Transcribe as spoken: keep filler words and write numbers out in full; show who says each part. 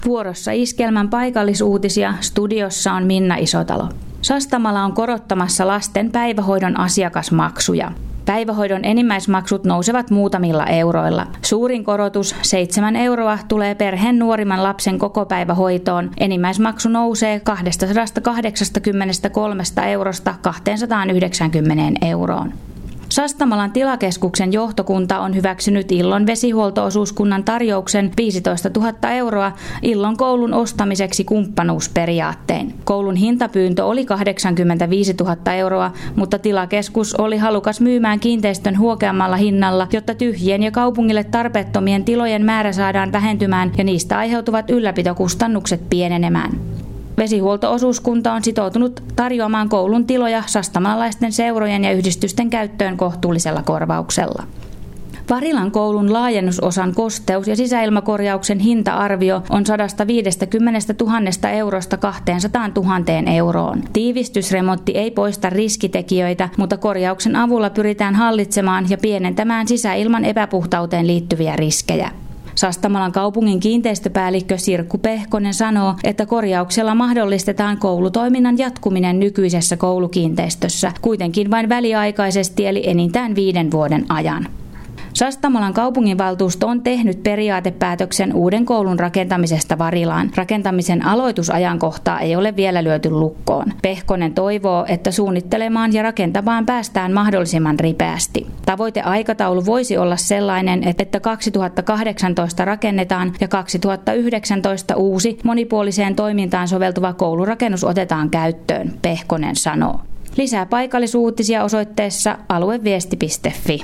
Speaker 1: Vuorossa Iskelmän paikallisuutisia, studiossa on Minna Isotalo. Sastamala on korottamassa lasten päivähoidon asiakasmaksuja. Päivähoidon enimmäismaksut nousevat muutamilla euroilla. Suurin korotus, seitsemän euroa, tulee perheen nuorimman lapsen kokopäivähoitoon. Enimmäismaksu nousee kaksisataakahdeksankymmentäkolme eurosta kaksisataayhdeksänkymmentä euroon. Sastamalan tilakeskuksen johtokunta on hyväksynyt Illon vesihuolto-osuuskunnan tarjouksen viisitoistatuhatta euroa Illon koulun ostamiseksi kumppanuusperiaattein. Koulun hintapyyntö oli kahdeksankymmentäviisituhatta euroa, mutta tilakeskus oli halukas myymään kiinteistön huokeammalla hinnalla, jotta tyhjien ja kaupungille tarpeettomien tilojen määrä saadaan vähentymään ja niistä aiheutuvat ylläpitokustannukset pienenemään. Vesihuolto-osuuskunta on sitoutunut tarjoamaan koulun tiloja sastamalalaisten seurojen ja yhdistysten käyttöön kohtuullisella korvauksella. Varilan koulun laajennusosan kosteus- ja sisäilmakorjauksen hinta-arvio on sata viisikymmentätuhatta eurosta kaksisataatuhatta euroon. Tiivistysremontti ei poista riskitekijöitä, mutta korjauksen avulla pyritään hallitsemaan ja pienentämään sisäilman epäpuhtauteen liittyviä riskejä. Sastamalan kaupungin kiinteistöpäällikkö Sirkku Pehkonen sanoo, että korjauksella mahdollistetaan koulutoiminnan jatkuminen nykyisessä koulukiinteistössä, kuitenkin vain väliaikaisesti eli enintään viiden vuoden ajan. Sastamalan kaupunginvaltuusto on tehnyt periaatepäätöksen uuden koulun rakentamisesta Varilaan. Rakentamisen aloitusajankohtaa ei ole vielä lyöty lukkoon. Pehkonen toivoo, että suunnittelemaan ja rakentamaan päästään mahdollisimman ripeästi. Tavoiteaikataulu voisi olla sellainen, että kaksituhattakahdeksantoista rakennetaan ja kaksituhattayhdeksäntoista uusi monipuoliseen toimintaan soveltuva koulurakennus otetaan käyttöön, Pehkonen sanoo. Lisää paikallisuutisia osoitteessa alueviesti piste fi.